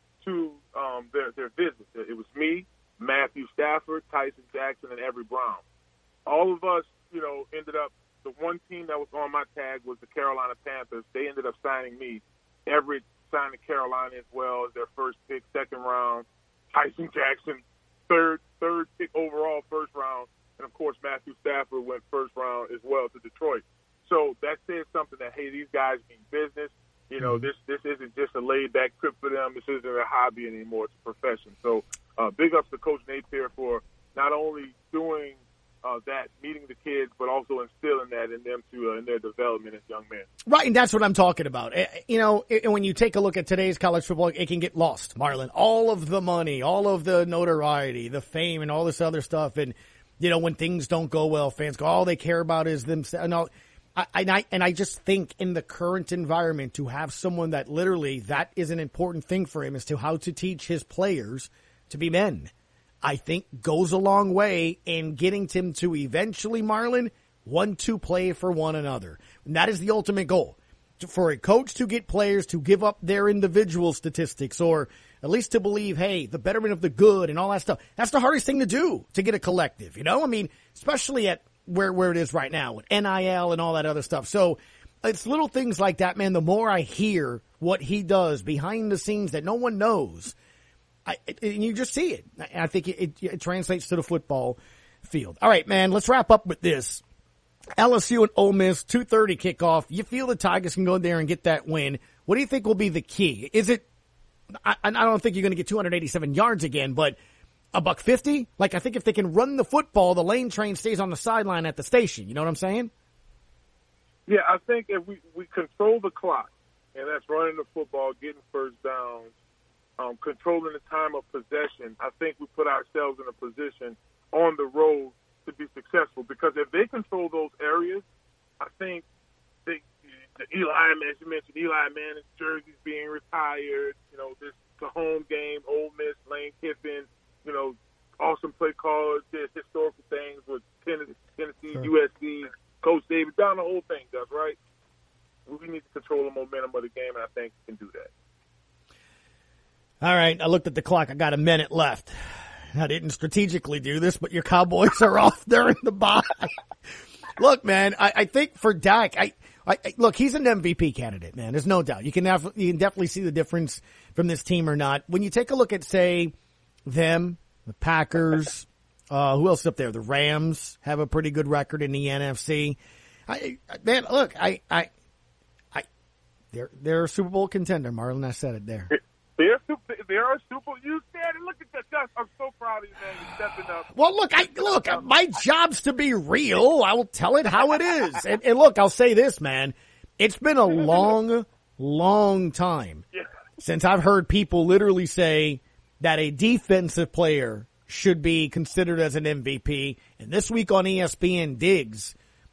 to um, their, their visits. It was me, Matthew Stafford, Tyson Jackson, and Everett Brown. All of us, you know, ended up, the one team that was on my tag was the Carolina Panthers. They ended up signing me. Everett signed to Carolina as well as their first pick, second round. Tyson Jackson, third third pick overall, first round. And, of course, Matthew Stafford went first round as well to Detroit. So that says something that, hey, these guys mean business. You know, this this isn't just a laid-back trip for them. This isn't a hobby anymore. It's a profession. So uh, big ups to Coach Napier for not only doing uh, that, meeting the kids, but also instilling that in them to uh, in their development as young men. Right, and that's what I'm talking about. You know, when you take a look at today's college football, it can get lost, Marlon. All of the money, all of the notoriety, the fame, and all this other stuff. And, you know, when things don't go well, fans go, all they care about is themselves. No, I, and, I, and I just think in the current environment to have someone that literally that is an important thing for him as to how to teach his players to be men, I think goes a long way in getting him to eventually, Marlon, want to play for one another. And that is the ultimate goal. For a coach to get players to give up their individual statistics or at least to believe, hey, the betterment of the good and all that stuff. That's the hardest thing to do, to get a collective, you know? I mean, especially at where, where it is right now with N I L and all that other stuff. So it's little things like that, man. The more I hear what he does behind the scenes that no one knows, I, and you just see it. I think it, it, it translates to the football field. All right, man, let's wrap up with this. L S U and Ole Miss, two thirty kickoff. You feel the Tigers can go in there and get that win. What do you think will be the key? Is it, I, I don't think you're going to get two hundred eighty-seven yards again, but a buck fifty? Like, I think if they can run the football, the lane train stays on the sideline at the station. You know what I'm saying? Yeah, I think if we, we control the clock, and that's running the football, getting first downs, um, controlling the time of possession, I think we put ourselves in a position on the road to be successful. Because if they control those areas, I think they, the Eli, as you mentioned, Eli Manning's jersey's being retired. You know, this the home game, Ole Miss, Lane Kiffin, you know, awesome play calls, did historical things with Tennessee, Tennessee sure. U S C, Coach Davis, down the whole thing does, right? We need to control the momentum of the game, and I think we can do that. All right, I looked at the clock. I got a minute left. I didn't strategically do this, but your Cowboys are off during the bye. Look, man, I, I think for Dak, I, I, look, he's an M V P candidate, man. There's no doubt. You can have, you can definitely see the difference from this team or not. When you take a look at, say, them, the Packers, uh, who else up there? The Rams have a pretty good record in the N F C. I, man, look, I, I, I, they're, they're a Super Bowl contender, Marlon. I said it there. They're super, they're a super, you said it. Look at that. Gus, I'm so proud of you, man. You're stepping up. Well, look, I, look, my job's to be real. I will tell it how it is. And, and look, I'll say this, man. It's been a long, long time yeah. since I've heard people literally say that a defensive player should be considered as an M V P. And this week on E S P N, Diggs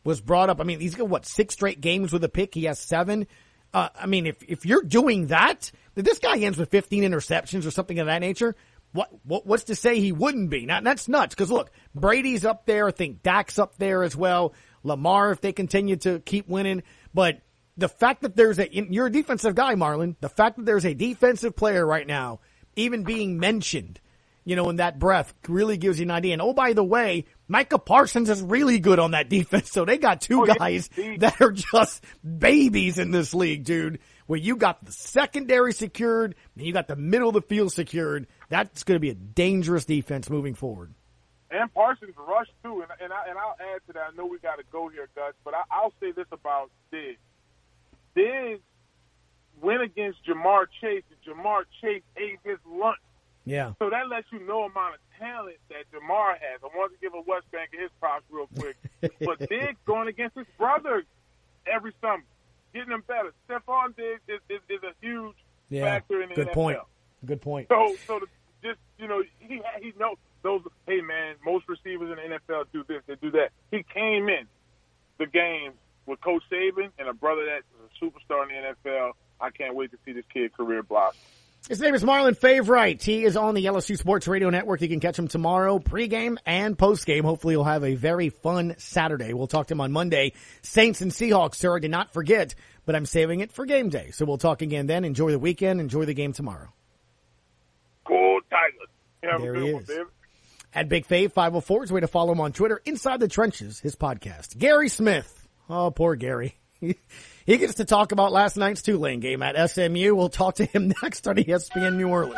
was brought up. I mean, he's got, what, six straight games with a pick? He has seven. Uh, I mean, if if you're doing that, if this guy ends with fifteen interceptions or something of that nature, what, what what's to say he wouldn't be? Now, that's nuts, because, look, Brady's up there. I think Dak's up there as well. Lamar, if they continue to keep winning. But the fact that there's a – you're a defensive guy, Marlon. The fact that there's a defensive player right now even being mentioned, you know, in that breath really gives you an idea. And, oh, by the way, Micah Parsons is really good on that defense. So they got two oh, guys yeah. that are just babies in this league, dude, where you got the secondary secured and you got the middle of the field secured. That's going to be a dangerous defense moving forward. And Parsons rushed, too. And, and, I, and I'll add to that. I know we got to go here, Gus, but I, I'll say this about Diggs. Diggs went against Jamar Chase, and Jamar Chase ate his lunch. Yeah. So that lets you know amount of talent that Jamar has. I want to give a West Banker his props real quick. But Diggs going against his brother every summer, getting him better. Stephon Diggs is, is, is a huge yeah. factor in the Good N F L. point. Good point. So, so the, just, you know, he he knows those, hey, man, most receivers in the N F L do this, they do that. He came in the game with Coach Saban and a brother that's a superstar in the N F L. I can't wait to see this kid career blossom. His name is Marlon Favorite. He is on the L S U Sports Radio Network. You can catch him tomorrow, pregame and postgame. Hopefully he'll have a very fun Saturday. We'll talk to him on Monday. Saints and Seahawks, sir, did not forget, but I'm saving it for game day. So we'll talk again then. Enjoy the weekend. Enjoy the game tomorrow. Cool Tigers. Have there a good he one, is. baby. At Big Fave five oh four is a way to follow him on Twitter. Inside the Trenches, his podcast. Gary Smith. Oh, poor Gary. He gets to talk about last night's Tulane game at S M U. We'll talk to him next on E S P N New Orleans.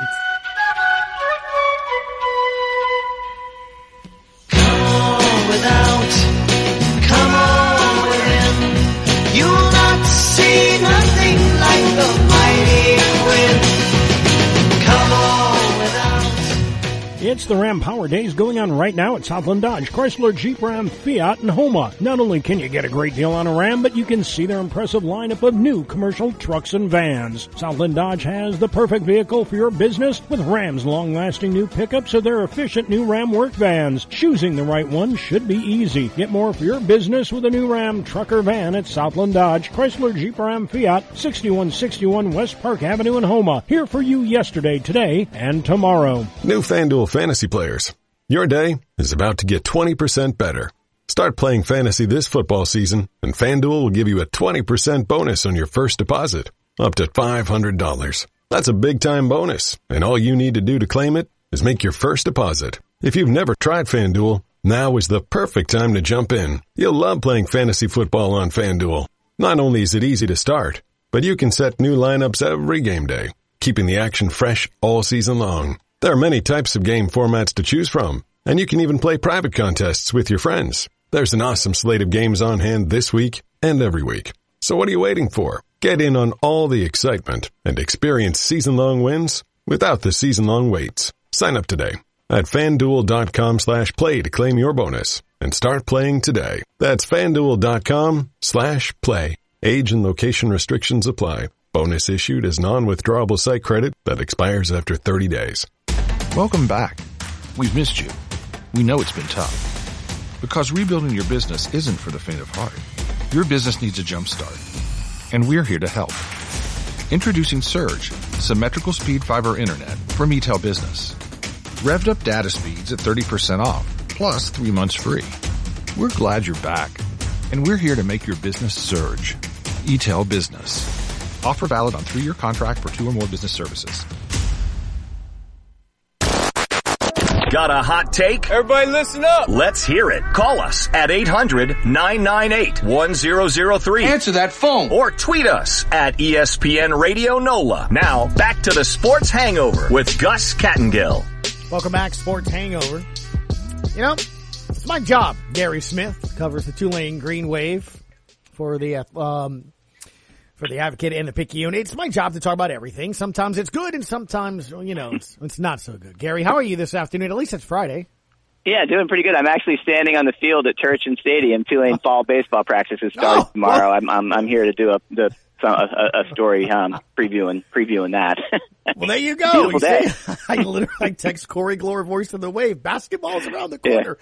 Come on without, come on within. You will not see nothing like the mighty wind. Come on without. It's the Ram Power Days going on right now at Southland Dodge, Chrysler, Jeep, Ram, Fiat, and Homa. Not only can you get a great deal on a Ram, but you can see their impressive lineup of new commercial trucks and vans. Southland Dodge has the perfect vehicle for your business with Ram's long-lasting new pickups or their efficient new Ram work vans. Choosing the right one should be easy. Get more for your business with a new Ram truck or van at Southland Dodge, Chrysler, Jeep, Ram, Fiat, sixty-one sixty-one West Park Avenue in Homa. Here for you yesterday, today, and tomorrow. New FanDuel fantasy players. Your day is about to get twenty percent better. Start playing fantasy this football season, and FanDuel will give you a twenty percent bonus on your first deposit, up to five hundred dollars. That's a big-time bonus, and all you need to do to claim it is make your first deposit. If you've never tried FanDuel, now is the perfect time to jump in. You'll love playing fantasy football on FanDuel. Not only is it easy to start, but you can set new lineups every game day, keeping the action fresh all season long. There are many types of game formats to choose from, and you can even play private contests with your friends. There's an awesome slate of games on hand this week and every week. So what are you waiting for? Get in on all the excitement and experience season-long wins without the season-long waits. Sign up today at FanDuel.com slash play to claim your bonus and start playing today. That's FanDuel.com slash play. Age and location restrictions apply. Bonus issued as non-withdrawable site credit that expires after thirty days. Welcome back. We've missed you. We know it's been tough. Because rebuilding your business isn't for the faint of heart. Your business needs a jump start. And we're here to help. Introducing Surge, symmetrical speed fiber internet from E T E L Business. Revved up data speeds at thirty percent off, plus three months free. We're glad you're back. And we're here to make your business surge. E T E L Business. Offer valid on three-year contract for two or more business services. Got a hot take? Everybody listen up. Let's hear it. Call us at eight hundred nine nine eight one zero zero three. Answer that phone. Or tweet us at E S P N Radio NOLA. Now, back to the Sports Hangover with Gus Kattengill. Welcome back, Sports Hangover. You know, it's my job. Gary Smith covers the Tulane Green Wave for the um for the Advocate and the Picayune. It's my job to talk about everything. Sometimes it's good and sometimes, you know, it's, it's not so good. Gary, how are you this afternoon? At least it's Friday. Yeah, doing pretty good. I'm actually standing on the field at Turchin Stadium. Tulane fall baseball practices start oh, tomorrow. I'm, I'm I'm here to do a the, a, a story um, previewing previewing that. Well, there you go. Beautiful day. I literally I text Corey Glover, voice of the Wave. Basketball's around the corner. Yeah.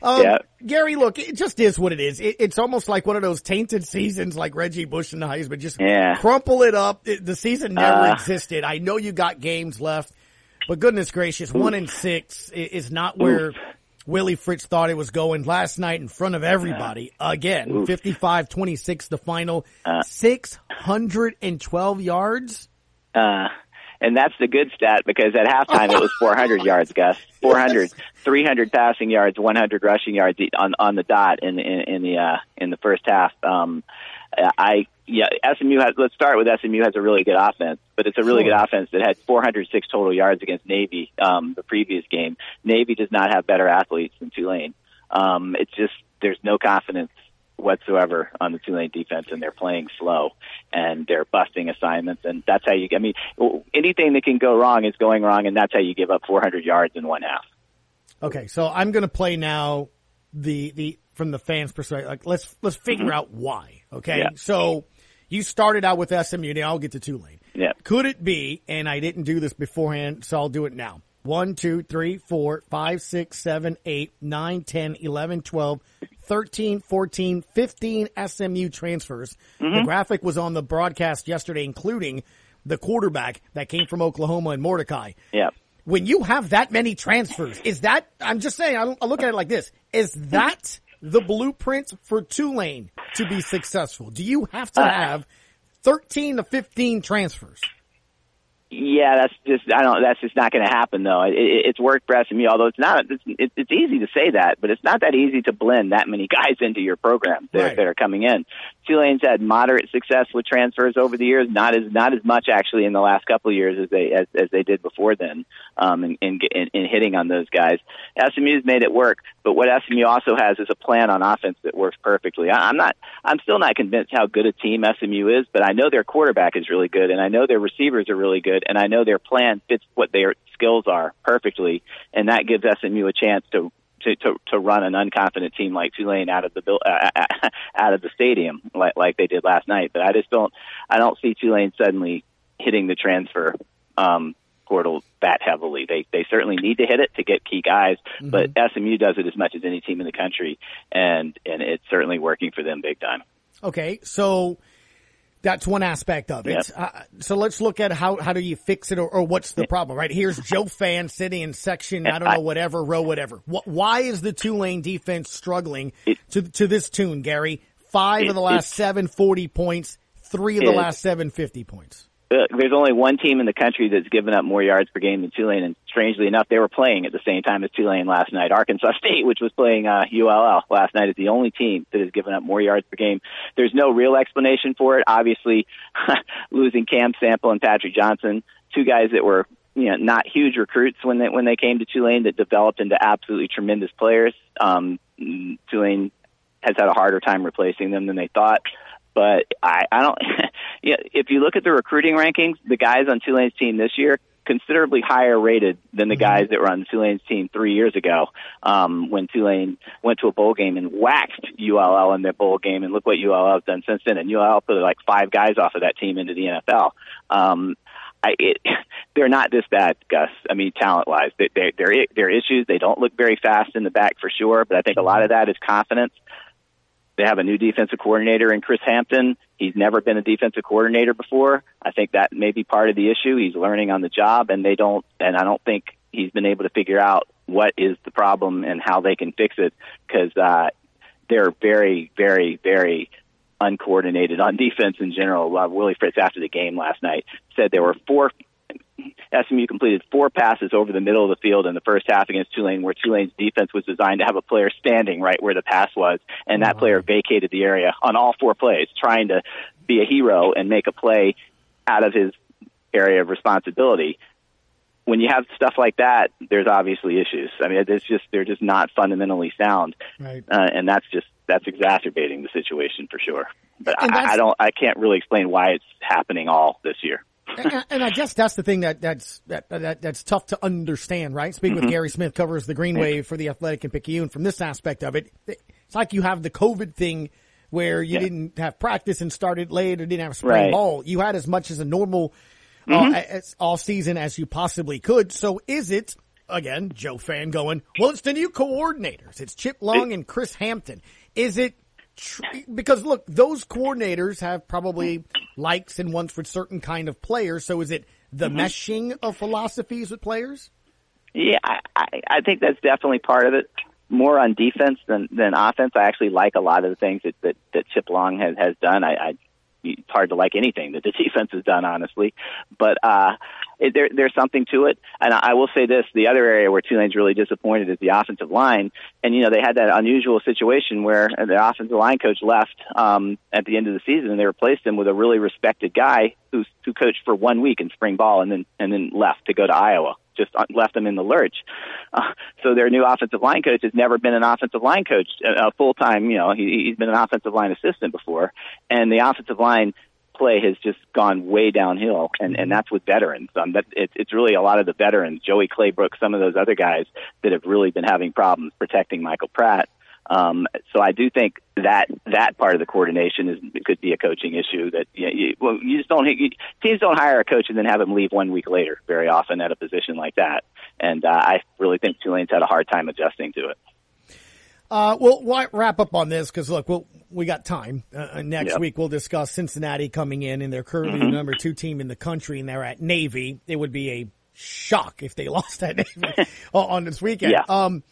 Um, yeah. Gary, look, it just is what it is. It, it's almost like one of those tainted seasons like Reggie Bush and the Heisman. Just yeah. crumple it up. It, the season never Uh, existed. I know you got games left, but goodness gracious, oof. one and six is not where Oof. Willie Fritz thought it was going last night in front of everybody. Again, fifty-five twenty-six the final, uh, six hundred twelve yards. Uh, and that's the good stat because at halftime it was four hundred yards, Gus. four hundred, yes. three hundred passing yards, one hundred rushing yards on on the dot in in, in the uh, in the first half. Um, I yeah, S M U has. Let's start with S M U has a really good offense, but it's a really sure. good offense that had four hundred six total yards against Navy um, the previous game. Navy does not have better athletes than Tulane. Um, it's just there's no confidence whatsoever on the Tulane defense, and they're playing slow and they're busting assignments, and that's how you. I mean, anything that can go wrong is going wrong, and that's how you give up four hundred yards in one half. Okay, so I'm going to play now the the from the fans' perspective. Like, let's let's figure mm-hmm. out why. Okay, yeah. So you started out with S M U. Now I'll get to Tulane. Yeah. Could it be? And I didn't do this beforehand, so I'll do it now. One, two, three, four, five, six, seven, eight, nine, ten, eleven, twelve, thirteen, fourteen, fifteen S M U transfers. Mm-hmm. The graphic was on the broadcast yesterday, including the quarterback that came from Oklahoma and Mordecai. Yeah. When you have that many transfers, is that, I'm just saying, I look at it like this, is that the blueprint for Tulane to be successful? Do you have to have thirteen to fifteen transfers? Yeah, that's just I don't. That's just not going to happen, though. It, it, it's worked for S M U, although it's not. It's, it, it's easy to say that, but it's not that easy to blend that many guys into your program that, right. that are coming in. Tulane's had moderate success with transfers over the years, not as not as much actually in the last couple of years as they as, as they did before then, um, in, in, in, in hitting on those guys. S M U's made it work, but what S M U also has is a plan on offense that works perfectly. I, I'm not. I'm still not convinced how good a team S M U is, but I know their quarterback is really good, and I know their receivers are really good. And I know their plan fits what their skills are perfectly, and that gives S M U a chance to to to, to run an unconfident team like Tulane out of the uh, out of the stadium like like they did last night. But I just don't I don't see Tulane suddenly hitting the transfer um, portal that heavily. They they certainly need to hit it to get key guys, mm-hmm. but S M U does it as much as any team in the country, and and it's certainly working for them big time. Okay, so. That's one aspect of it. Yep. Uh, so let's look at how, how do you fix it or, or what's the problem, right? Here's Joe Fan sitting in section, I don't know, whatever, row, whatever. What, why is the Tulane defense struggling it, to to this tune, Gary? Five it, of the last seven forty points, three of the it, last seven fifty points. Uh, there's only one team in the country that's given up more yards per game than Tulane, and strangely enough, they were playing at the same time as Tulane last night. Arkansas State, which was playing uh, U L L last night, is the only team that has given up more yards per game. There's no real explanation for it. Obviously, losing Cam Sample and Patrick Johnson, two guys that were you know not huge recruits when they when they came to Tulane, that developed into absolutely tremendous players. Um, Tulane has had a harder time replacing them than they thought. But I, I don't. Yeah, if you look at the recruiting rankings, the guys on Tulane's team this year considerably higher rated than the guys that were on Tulane's team three years ago, um, when Tulane went to a bowl game and waxed U L L in their bowl game. And look what U L L has done since then. And U L L put like five guys off of that team into the N F L. Um, I, it, they're not this bad, Gus. I mean, talent-wise, they, they, they're they're issues. They don't look very fast in the back for sure. But I think a lot of that is confidence. They have a new defensive coordinator in Chris Hampton. He's never been a defensive coordinator before. I think that may be part of the issue. He's learning on the job, and they don't. And I don't think he's been able to figure out what is the problem and how they can fix it, because uh, they're very, very, very uncoordinated on defense in general. Uh, Willie Fritz, after the game last night, said there were four. S M U completed four passes over the middle of the field in the first half against Tulane, where Tulane's defense was designed to have a player standing right where the pass was, and that player vacated the area on all four plays, trying to be a hero and make a play out of his area of responsibility. When you have stuff like that, there's obviously issues. I mean, it's just they're just not fundamentally sound, right. uh, and that's just that's exacerbating the situation for sure. But I, I don't, I can't really explain why it's happening all this year. and, and I guess that's the thing that that's that, that that's tough to understand, right? Speaking Mm-hmm. with Gary Smith, covers the Green Wave for the Athletic in Picayune. From this aspect of it, it's like you have the COVID thing where you yeah. didn't have practice and started late or didn't have spring right. ball. You had as much as a normal mm-hmm. uh, as, all season as you possibly could. So is it again, Joe fan going, well, it's the new coordinators. It's Chip Long and Chris Hampton. Is it tr- because look, those coordinators have probably likes and wants for certain kind of players. So is it the mm-hmm. meshing of philosophies with players? Yeah, I, I, I think that's definitely part of it. More on defense than, than offense. I actually like a lot of the things that, that, that Chip Long has, has done. I, I, it's hard to like anything that the defense has done, honestly. But uh, it, there, there's something to it. And I, I will say this, the other area where Tulane's really disappointed is the offensive line. And, you know, they had that unusual situation where the offensive line coach left um, at the end of the season, and they replaced him with a really respected guy who's, who coached for one week in spring ball and then and then left to go to Iowa. Just left them in the lurch. Uh, so their new offensive line coach has never been an offensive line coach, a uh, full-time, you know, he, he's been an offensive line assistant before. And the offensive line play has just gone way downhill, and, and that's with veterans. Um, that, it, it's really a lot of the veterans, Joey Claybrook, some of those other guys that have really been having problems protecting Michael Pratt. Um, so I do think that that part of the coordination is could be a coaching issue. That you, know, you, well, you just don't you, teams don't hire a coach and then have him leave one week later very often at a position like that. And uh, I really think Tulane's had a hard time adjusting to it. Uh, well, we'll wrap up on this because look, we'll, we got time. Uh, next yep. week we'll discuss Cincinnati coming in, and they're currently mm-hmm. the number two team in the country, and they're at Navy. It would be a shock if they lost at Navy on this weekend. Yeah. Um,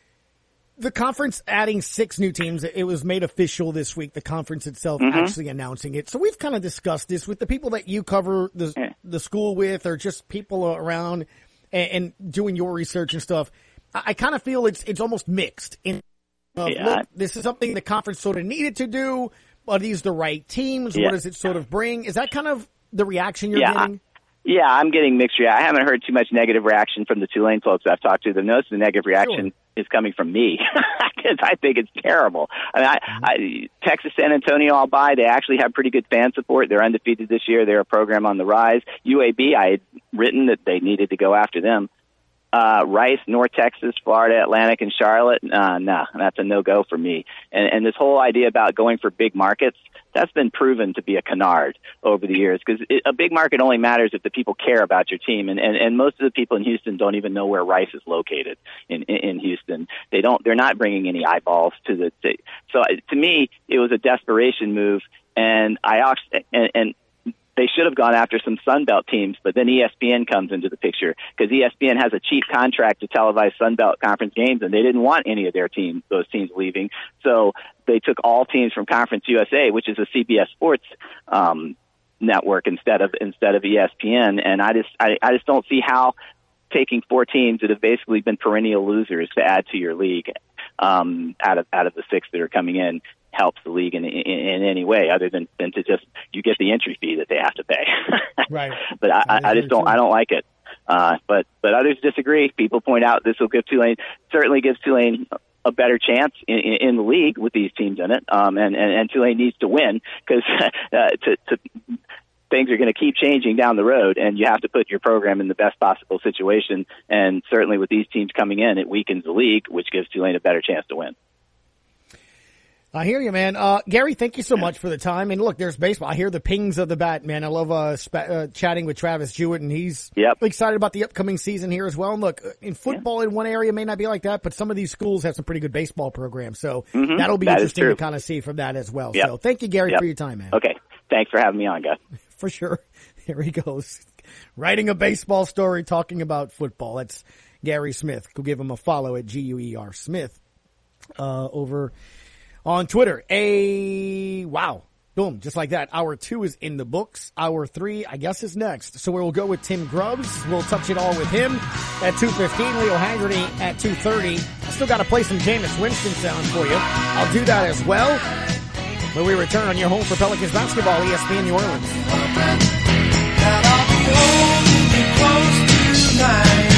The conference adding six new teams. It was made official this week. The conference itself mm-hmm. actually announcing it. So we've kind of discussed this with the people that you cover the yeah. the school with, or just people around and, and doing your research and stuff. I, I kind of feel it's it's almost mixed. In uh, yeah. look, this is something the conference sort of needed to do. Are these the right teams? Yeah. What does it sort of bring? Is that kind of the reaction you're yeah, getting? I- Yeah, I'm getting mixed reaction. I haven't heard too much negative reaction from the Tulane folks I've talked to. The most of the negative reaction sure. is coming from me because I think it's terrible. I mean, I, mm-hmm. I, Texas San Antonio, I'll buy. They actually have pretty good fan support. They're undefeated this year. They're a program on the rise. U A B, I had written that they needed to go after them. Uh, Rice, North Texas, Florida Atlantic, and Charlotte, uh, no, that's a no-go for me. And, and this whole idea about going for big markets, that's been proven to be a canard over the years, because a big market only matters if the people care about your team. And, and, and most of the people in Houston don't even know where Rice is located in, in, in Houston. They don't, they're not bringing any eyeballs to the, to, so to me, it was a desperation move. And I, and, and, they should have gone after some Sun Belt teams, but then E S P N comes into the picture because E S P N has a cheap contract to televise Sun Belt Conference games, and they didn't want any of their teams, those teams leaving. So they took all teams from Conference U S A, which is a C B S Sports um, network, instead of instead of E S P N. And I just I, I just don't see how taking four teams that have basically been perennial losers to add to your league um, out of out of the six that are coming in helps the league in, in, in any way other than, than to just, you get the entry fee that they have to pay. Right. But I, I just don't, I don't like it. Uh, but, but others disagree. People point out this will give Tulane, certainly gives Tulane a better chance in, in, in the league with these teams in it. Um, and, and, and Tulane needs to win because, uh, to, to, things are going to keep changing down the road, and you have to put your program in the best possible situation. And certainly with these teams coming in, it weakens the league, which gives Tulane a better chance to win. I hear you, man. Uh, Gary, thank you so much for the time. And look, there's baseball. I hear the pings of the bat, man. I love uh, sp- uh, chatting with Travis Jewett, and he's yep. excited about the upcoming season here as well. And look, in football yeah. in one area may not be like that, but some of these schools have some pretty good baseball programs. So mm-hmm. that'll be that interesting to kind of see from that as well. Yep. So thank you, Gary, yep. for your time, man. Okay. Thanks for having me on, guys. For sure. Here he goes. Writing a baseball story, talking about football. That's Gary Smith. Go give him a follow at G U E R Smith uh, over on Twitter. A wow. Boom. Just like that. Hour two is in the books. Hour three, I guess, is next. So we'll go with Tim Grubbs. We'll touch it all with him at two fifteen. Leo Haggerty at two thirty. I still got to play some Jameis Winston sounds for you. I'll do that as well when we return on your home for Pelicans basketball, E S P N New Orleans.